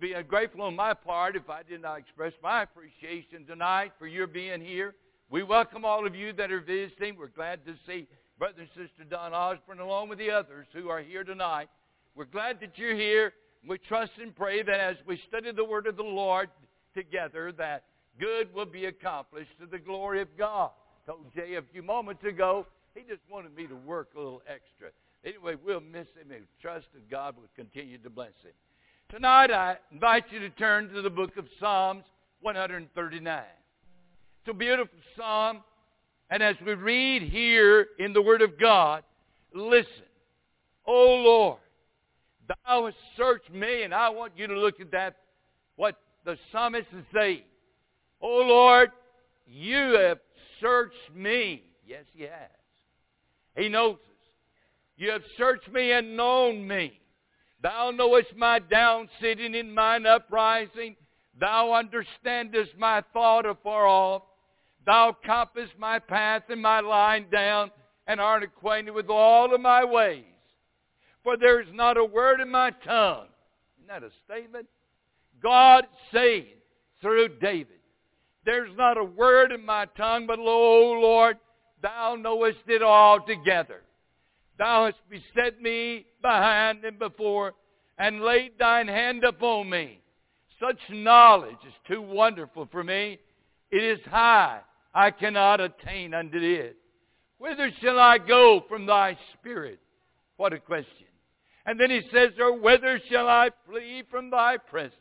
be ungrateful on my part if I did not express my appreciation tonight for your being here. We welcome all of you that are visiting. We're glad to see Brother and Sister Don Osborne along with the others who are here tonight. We're glad that you're here. We trust and pray that as we study the Word of the Lord together, that good will be accomplished to the glory of God. I told Jay a few moments ago, he just wanted me to work a little extra. Anyway, we'll miss him and trust that God will continue to bless him. Tonight, I invite you to turn to the book of Psalms 139. It's a beautiful psalm, and as we read here in the Word of God, listen. O Lord, Thou hast searched me, and I want you to look at that, what the psalmist is saying. O Lord, You have searched me. Yes, He has. He knows us. You have searched me and known me. Thou knowest my down sitting and mine uprising. Thou understandest my thought afar off. Thou compassest my path and my lying down, and art acquainted with all of my ways. For there is not a word in my tongue. Isn't that a statement? God saying through David, there's not a word in my tongue, but lo, Lord, Thou knowest it altogether. Thou hast beset me behind and before, and laid Thine hand upon me. Such knowledge is too wonderful for me. It is high. I cannot attain unto it. Whither shall I go from Thy Spirit? What a question. And then he says, or whither shall I flee from Thy presence?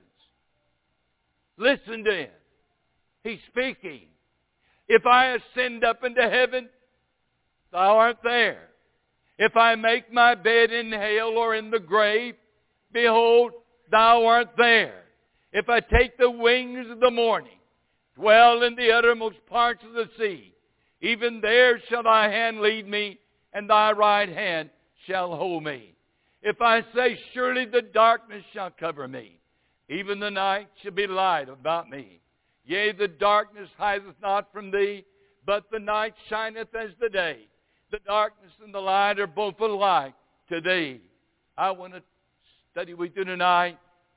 Listen to him. He's speaking. If I ascend up into heaven, Thou art there. If I make my bed in hell or in the grave, behold, Thou art there. If I take the wings of the morning, dwell in the uttermost parts of the sea, even there shall Thy hand lead me, and Thy right hand shall hold me. If I say, surely the darkness shall cover me, even the night shall be light about me. Yea, the darkness hideth not from Thee, but the night shineth as the day. The darkness and the light are both alike to Thee. I want to study with you tonight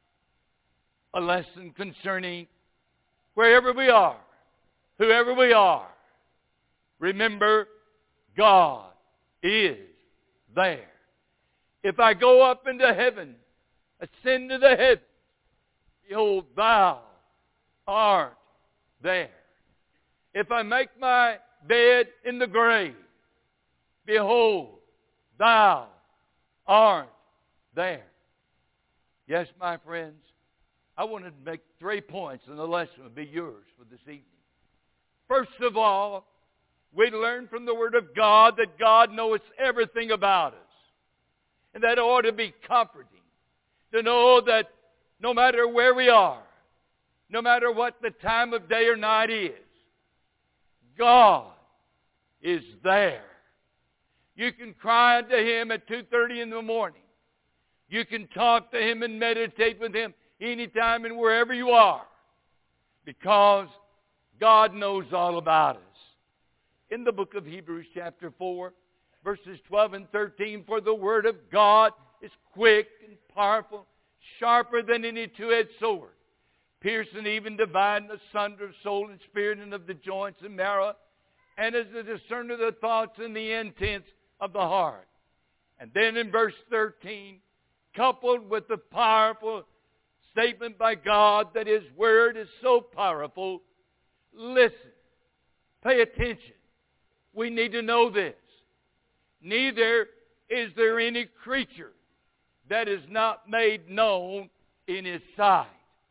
a lesson concerning wherever we are, whoever we are. Remember, God is there. If I go up into heaven, ascend to the heavens, behold, Thou art there. If I make my bed in the grave, behold, Thou art there. Yes, my friends, I want to make 3 points, and the lesson will be yours for this evening. First of all, we learn from the Word of God that God knows everything about us. And that ought to be comforting, to know that no matter where we are, no matter what the time of day or night is, God is there. You can cry unto Him at 2:30 in the morning. You can talk to Him and meditate with Him anytime and wherever you are, because God knows all about us. In the book of Hebrews chapter 4, verses 12 and 13, for the Word of God is quick and powerful, sharper than any two-edged sword, piercing even dividing asunder of soul and spirit and of the joints and marrow, and is a discerner of the thoughts and the intents of the heart. And then in verse 13, coupled with the powerful statement by God that His Word is so powerful, listen, pay attention. We need to know this. Neither is there any creature that is not made known in His sight.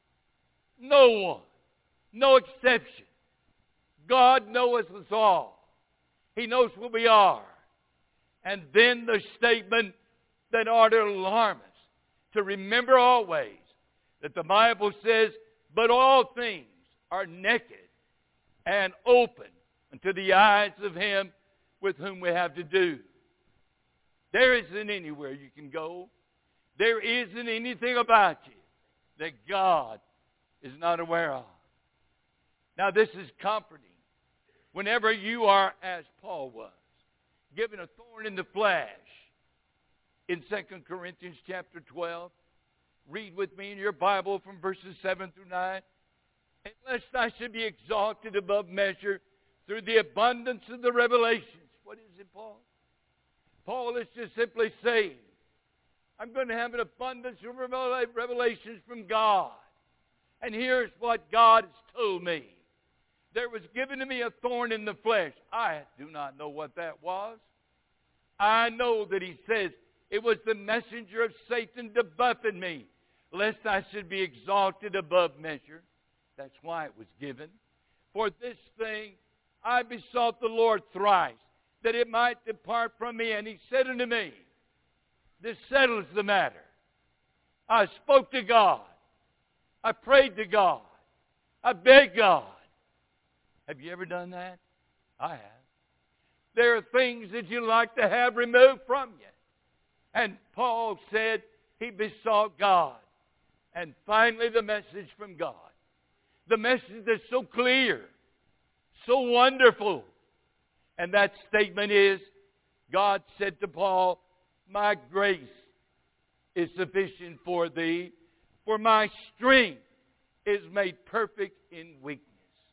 No one. No exception. God knows us all. He knows what we are. And then the statement that ought to alarm us, to remember always that the Bible says, but all things are naked and open unto the eyes of Him with whom we have to do. There isn't anywhere you can go. There isn't anything about you that God is not aware of. Now this is comforting. Whenever you are, as Paul was, given a thorn in the flesh, in 2 Corinthians chapter 12, read with me in your Bible from verses 7 through 9. And lest I should be exalted above measure through the abundance of the revelations. What is it, Paul? Paul is just simply saying, I'm going to have an abundance of revelations from God. And here's what God has told me. There was given to me a thorn in the flesh. I do not know what that was. I know that he says it was the messenger of Satan to buffet me, lest I should be exalted above measure. That's why it was given. For this thing I besought the Lord thrice, that it might depart from me. And he said unto me, this settles the matter. I spoke to God. I prayed to God. I begged God. Have you ever done that? I have. There are things that you like to have removed from you. And Paul said he besought God. And finally the message from God. The message that's so clear, so wonderful. And that statement is, God said to Paul, my grace is sufficient for thee, for my strength is made perfect in weakness.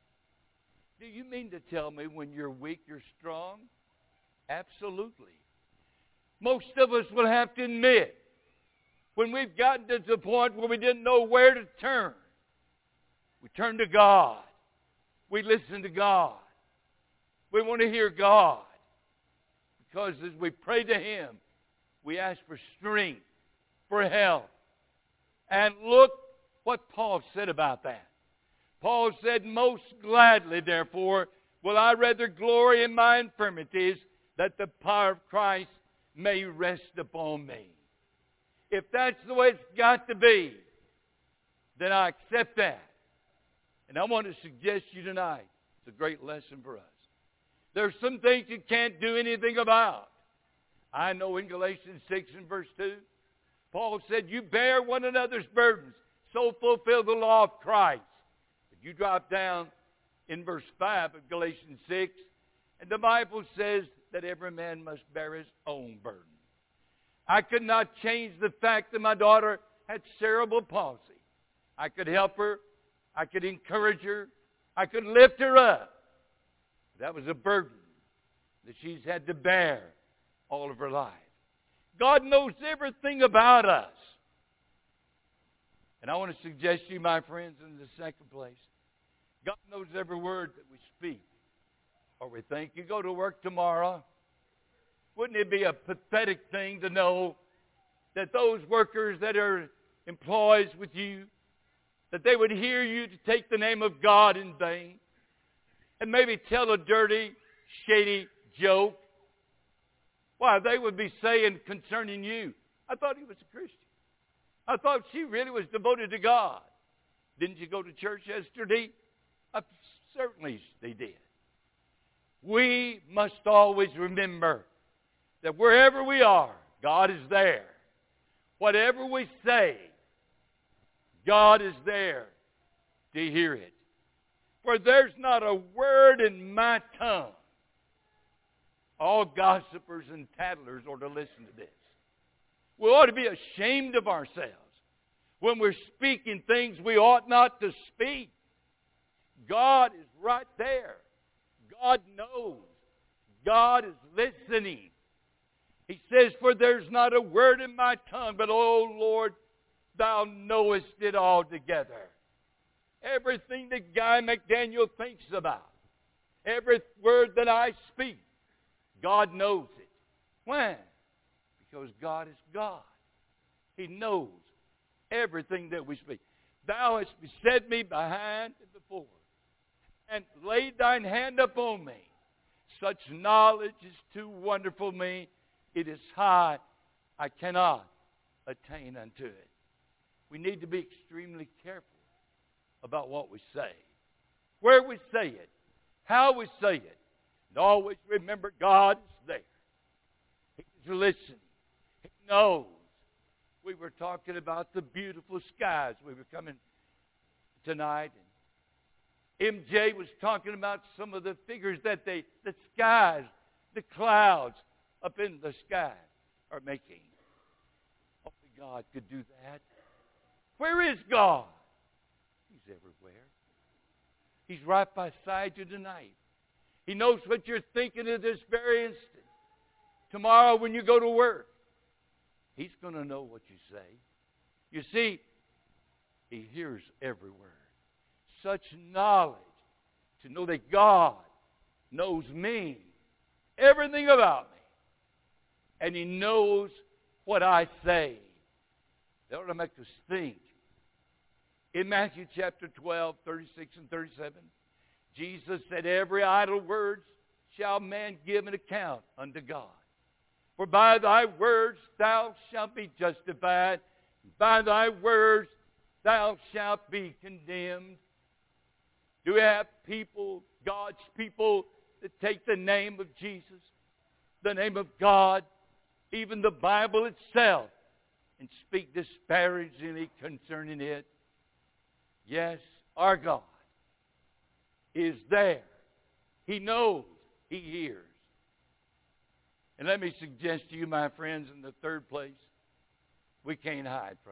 Do you mean to tell me when you're weak, you're strong? Absolutely. Most of us will have to admit, when we've gotten to the point where we didn't know where to turn, we turn to God. We listen to God. We want to hear God. Because as we pray to Him, we ask for strength, for help. And look what Paul said about that. Paul said, most gladly, therefore, will I rather glory in my infirmities, that the power of Christ may rest upon me. If that's the way it's got to be, then I accept that. And I want to suggest to you tonight, it's a great lesson for us. There's some things you can't do anything about. I know in Galatians 6 and verse 2, Paul said, you bear one another's burdens, so fulfill the law of Christ. But you drop down in verse 5 of Galatians 6, and the Bible says that every man must bear his own burden. I could not change the fact that my daughter had cerebral palsy. I could help her. I could encourage her. I could lift her up. That was a burden that she's had to bear all of her life. God knows everything about us. And I want to suggest to you, my friends, in the second place, God knows every word that we speak or we think. You go to work tomorrow, wouldn't it be a pathetic thing to know that those workers that are employees with you, that they would hear you to take the name of God in vain and maybe tell a dirty, shady joke? Why, they would be saying concerning you, I thought he was a Christian. I thought she really was devoted to God. Didn't you go to church yesterday? Certainly they did. We must always remember that wherever we are, God is there. Whatever we say, God is there to hear it. For there's not a word in my tongue. All gossipers and tattlers ought to listen to this. We ought to be ashamed of ourselves when we're speaking things we ought not to speak. God is right there. God knows. God is listening. He says, for there's not a word in my tongue, but, O Lord, thou knowest it altogether. Everything that Guy McDaniel thinks about, every word that I speak, God knows it. When? Because God is God. He knows everything that we speak. Thou hast beset me behind and before, and laid thine hand upon me. Such knowledge is too wonderful for me. It is high. I cannot attain unto it. We need to be extremely careful about what we say, where we say it, how we say it. And always remember God is there. He's listening. He knows. We were talking about the beautiful skies. We were coming tonight, and MJ was talking about some of the figures that the skies, the clouds up in the sky are making. Only God could do that. Where is God? He's everywhere. He's right beside you tonight. He knows what you're thinking at this very instant. Tomorrow when you go to work, He's going to know what you say. You see, He hears every word. Such knowledge to know that God knows me, everything about me, and He knows what I say. That ought to make us think. In Matthew chapter 12, 36 and 37, Jesus said, every idle word shall man give an account unto God. For by thy words thou shalt be justified, by thy words thou shalt be condemned. Do we have people, God's people, that take the name of Jesus, the name of God, even the Bible itself, and speak disparagingly concerning it? Yes, our God is there. He knows. He hears. And let me suggest to you, my friends, in the third place, we can't hide from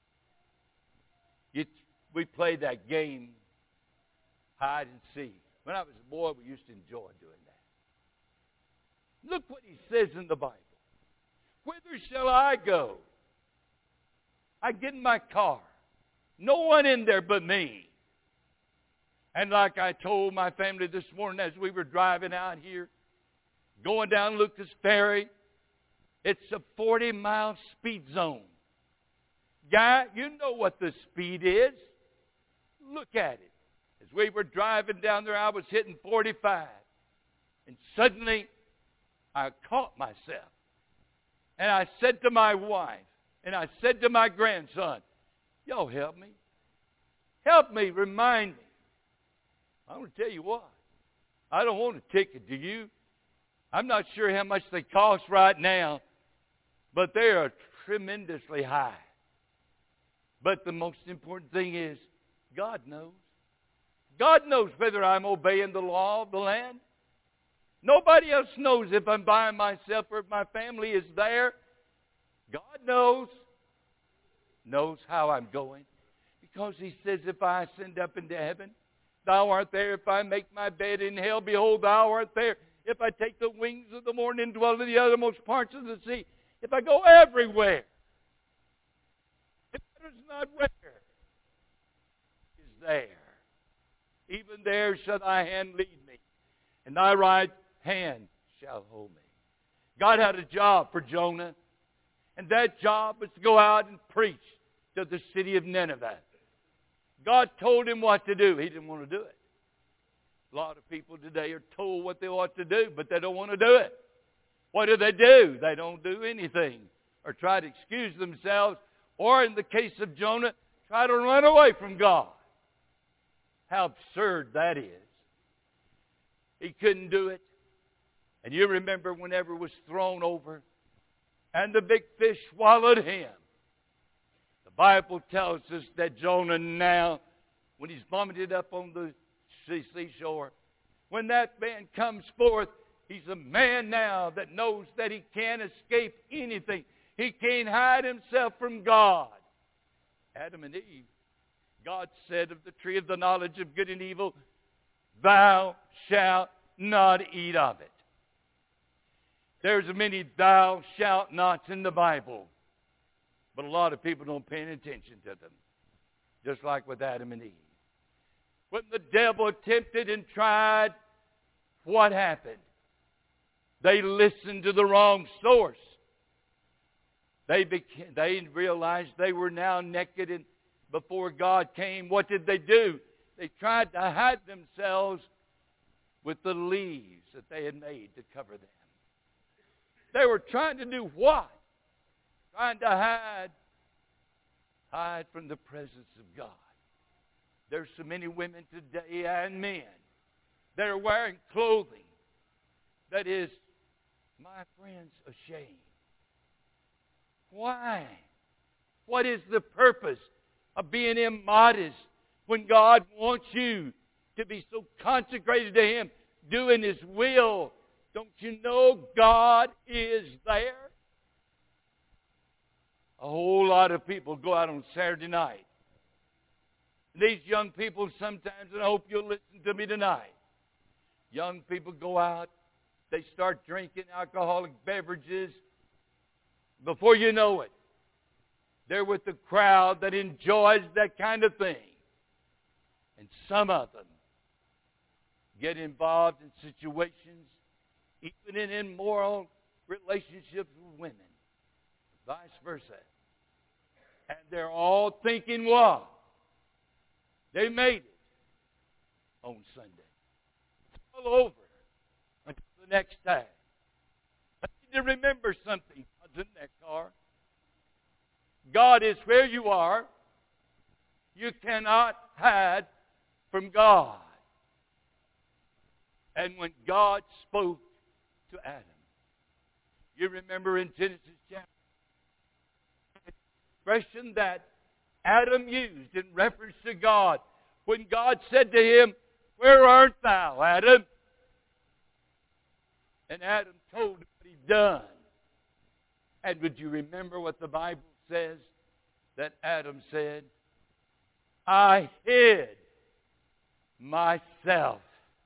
Him. We played that game, hide and seek. When I was a boy, we used to enjoy doing that. Look what He says in the Bible. Whither shall I go? I get in my car. No one in there but me. And like I told my family this morning as we were driving out here, going down Lucas Ferry, it's a 40-mile speed zone. Guy, you know what the speed is. Look at it. As we were driving down there, I was hitting 45. And suddenly, I caught myself. And I said to my wife, and I said to my grandson, y'all help me. Help me, remind me. I'm going to tell you what. I don't want a ticket, do you? I'm not sure how much they cost right now, but they are tremendously high. But the most important thing is, God knows. God knows whether I'm obeying the law of the land. Nobody else knows if I'm by myself or if my family is there. God knows how I'm going. Because He says, if I ascend up into heaven, thou art there. If I make my bed in hell, behold, thou art there. If I take the wings of the morning and dwell in the uttermost parts of the sea, if I go everywhere, if that is not where, is there. Even there shall thy hand lead me, and thy right hand shall hold me. God had a job for Jonah, and that job was to go out and preach to the city of Nineveh. God told him what to do. He didn't want to do it. A lot of people today are told what they ought to do, but they don't want to do it. What do? They don't do anything, or try to excuse themselves, or in the case of Jonah, try to run away from God. How absurd that is. He couldn't do it. And you remember whenever it was thrown over and the big fish swallowed him. The Bible tells us that Jonah now, when he's vomited up on the seashore, when that man comes forth, he's a man now that knows that he can't escape anything. He can't hide himself from God. Adam and Eve, God said of the tree of the knowledge of good and evil, thou shalt not eat of it. There's many thou shalt nots in the Bible, but a lot of people don't pay any attention to them, just like with Adam and Eve. When the devil tempted and tried, what happened? They listened to the wrong source. They realized they were now naked, and before God came, what did they do? They tried to hide themselves with the leaves that they had made to cover them. They were trying to do what? Trying to hide from the presence of God. There's so many women today and men that are wearing clothing that is, my friends, a shame. Why? What is the purpose of being immodest when God wants you to be so consecrated to Him, doing His will? Don't you know God is there? A whole lot of people go out on Saturday night These young people sometimes, and I hope you'll listen to me tonight, young people go out, they start drinking alcoholic beverages. Before you know it, they're with the crowd that enjoys that kind of thing. And some of them get involved in situations, even in immoral relationships with women, vice versa. And they're all thinking, wow, they made it on Sunday. It's all over until the next time. I need to remember something. God's in that car. God is where you are. You cannot hide from God. And when God spoke to Adam, you remember in Genesis chapter, the expression that Adam used in reference to God, when God said to him, "Where art thou, Adam?" And Adam told him what he'd done. And would you remember what the Bible says that Adam said? "I hid myself."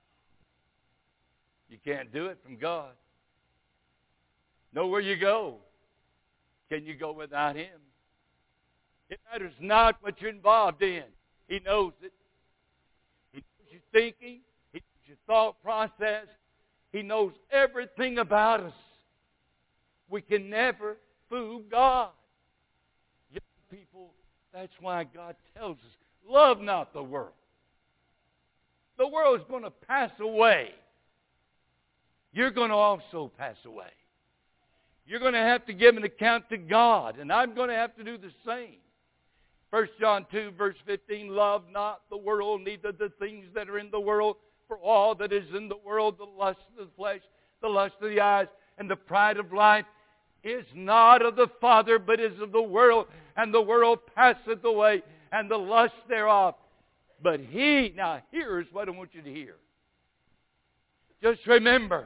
You can't do it from God. Nowhere you go can you go without Him. It matters not what you're involved in. He knows it. He knows your thinking. He knows your thought process. He knows everything about us. We can never fool God. Young people, that's why God tells us, love not the world. The world is going to pass away. You're going to also pass away. You're going to have to give an account to God, and I'm going to have to do the same. 1 John 2, verse 15, love not the world, neither the things that are in the world. For all that is in the world, the lust of the flesh, the lust of the eyes, and the pride of life, is not of the Father, but is of the world. And the world passeth away, and the lust thereof. But He, now here's what I want you to hear. Just remember,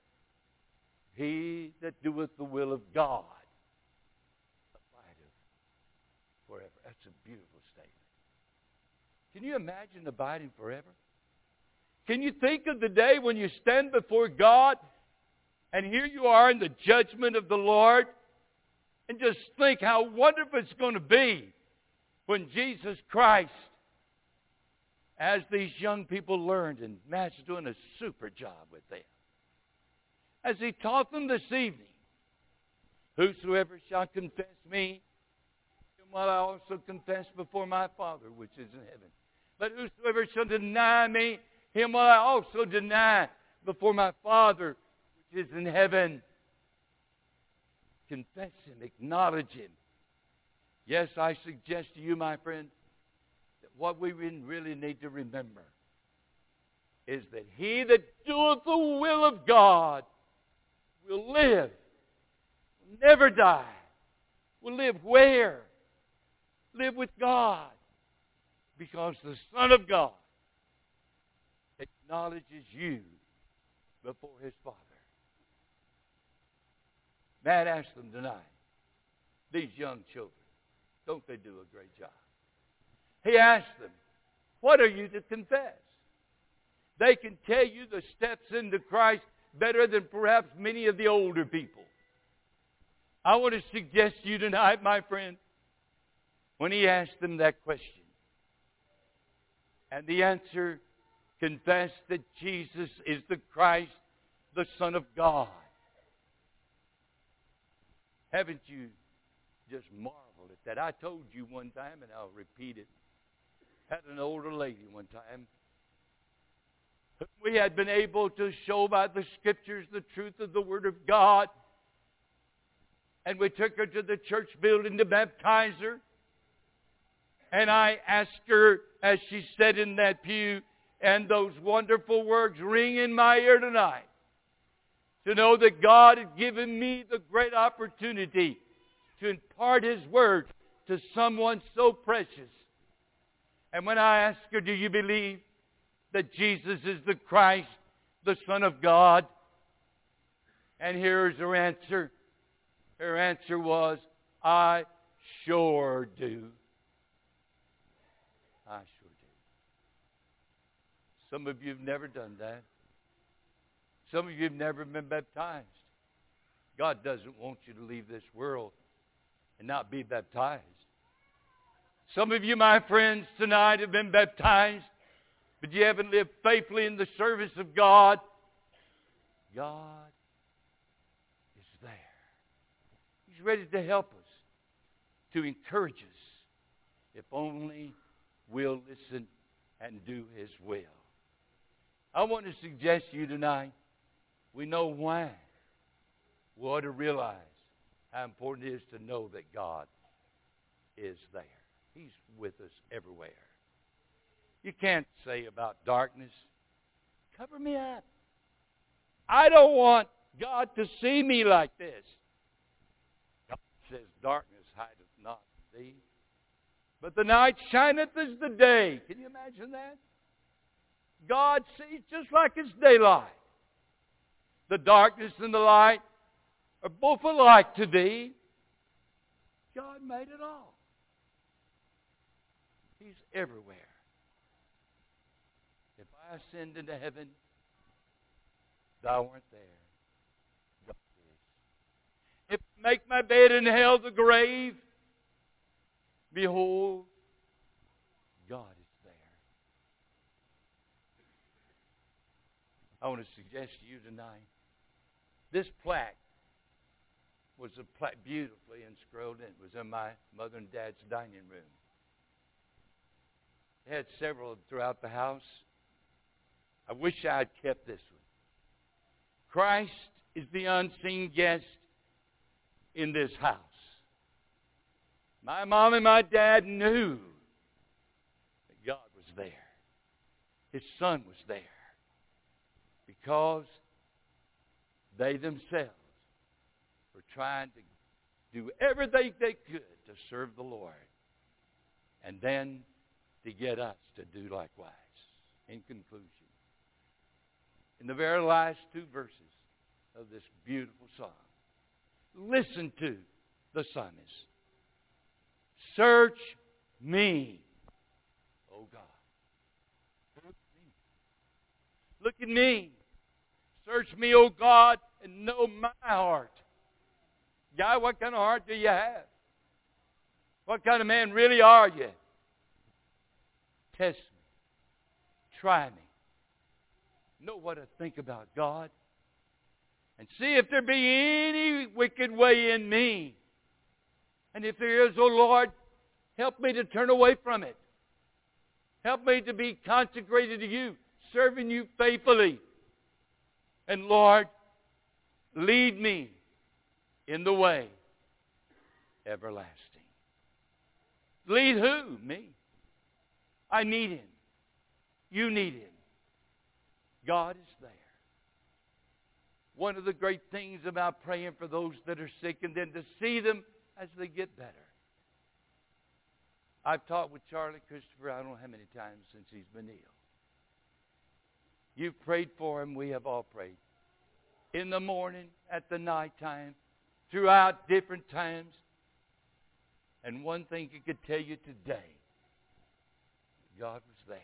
he that doeth the will of God abideth forever. That's a beautiful statement. Can you imagine abiding forever? Can you think of the day when you stand before God and here you are in the judgment of the Lord? And just think how wonderful it's going to be when Jesus Christ, as these young people learned, and Matt's doing a super job with them, as he taught them this evening, whosoever shall confess me, him will I also confess before my Father which is in heaven. But whosoever shall deny me, him will I also deny before my Father which is in heaven. Confess Him, acknowledge Him. Yes, I suggest to you, my friend, that what we really need to remember is that he that doeth the will of God will live, will never die. Will live where? Live with God. Because the Son of God acknowledges you before His Father. Matt asked them tonight, these young children, don't they do a great job? He asked them, what are you to confess? They can tell you the steps into Christ better than perhaps many of the older people. I want to suggest to you tonight, my friend, when he asked them that question, and the answer, confess that Jesus is the Christ, the Son of God. Haven't you just marveled at that? I told you one time, and I'll repeat it. Had an older lady one time. We had been able to show by the Scriptures the truth of the Word of God. And we took her to the church building to baptize her. And I asked her, as she sat in that pew, and those wonderful words ring in my ear tonight, to know that God had given me the great opportunity to impart His Word to someone so precious. And when I asked her, do you believe that Jesus is the Christ, the Son of God? And here's her answer. Her answer was, I sure do. I sure do. Some of you have never done that. Some of you have never been baptized. God doesn't want you to leave this world and not be baptized. Some of you, my friends, tonight have been baptized, but you haven't lived faithfully in the service of God. God is there. He's ready to help us, to encourage us, if only we'll listen and do His will. I want to suggest to you tonight, we know why. We ought to realize how important it is to know that God is there. He's with us everywhere. You can't say about darkness, cover me up. I don't want God to see me like this. God says, darkness hideth not from thee, but the night shineth as the day. Can you imagine that? God sees just like it's daylight. The darkness and the light are both alike to thee. God made it all. He's everywhere. If I ascend into heaven, thou art there. God is. If I make my bed in hell, the grave, behold, God is there. I want to suggest to you tonight, this plaque was a plaque beautifully inscribed, and it was in my mother and dad's dining room. They had several throughout the house. I wish I had kept this one. Christ is the unseen guest in this house. My mom and my dad knew that God was there. His Son was there. Because they themselves were trying to do everything they could to serve the Lord. And then to get us to do likewise. In conclusion, in the very last two verses of this beautiful song, listen to the psalmist. Search me, O God. Look at me. Search me, O God, and know my heart. Guy, what kind of heart do you have? What kind of man really are you? Test me. Try me. Know what I think about God. And see if there be any wicked way in me. And if there is, O Lord, help me to turn away from it. Help me to be consecrated to you, serving you faithfully. And Lord, lead me in the way everlasting. Lead who? Me. I need Him. You need Him. God is there. One of the great things about praying for those that are sick and then to see them as they get better. I've talked with Charlie Christopher, I don't know how many times since he's been ill. You've prayed for him. We have all prayed. In the morning, at the night time, throughout different times. And one thing I could tell you today, God was there.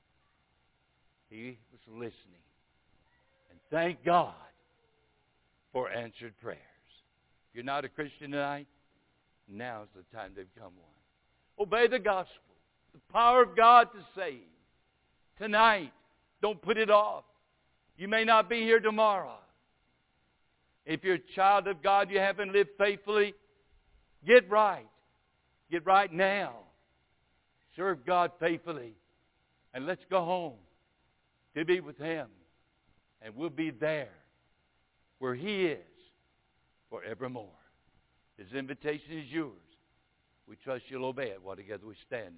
He was listening. And thank God for answered prayers. If you're not a Christian tonight, now's the time to become one. Obey the gospel. The power of God to save. Tonight, don't put it off. You may not be here tomorrow. If you're a child of God, you haven't lived faithfully, get right. Get right now. Serve God faithfully. And let's go home to be with Him. And we'll be there where He is forevermore. His invitation is yours. We trust you'll obey it while together we stand.